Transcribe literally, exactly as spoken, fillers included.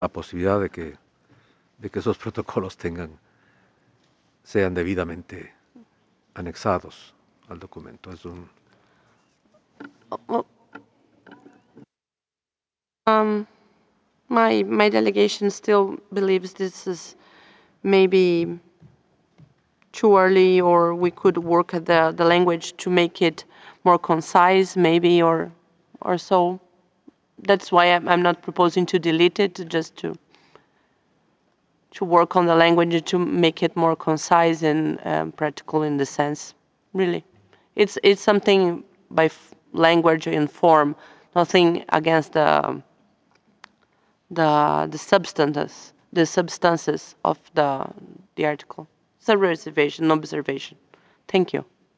la posibilidad de que, de que esos protocolos tengan, sean debidamente anexados al documento. Es un... Well, um, my my delegation still believes this is maybe too early, or we could work at the the language to make it more concise, maybe, or or so. That's why I'm, I'm not proposing to delete it, just to to work on the language to make it more concise and um, practical in the sense. Really, it's it's something by f- language and form, nothing against the the the substances the substances of the the article. It's a reservation, observation. Thank you.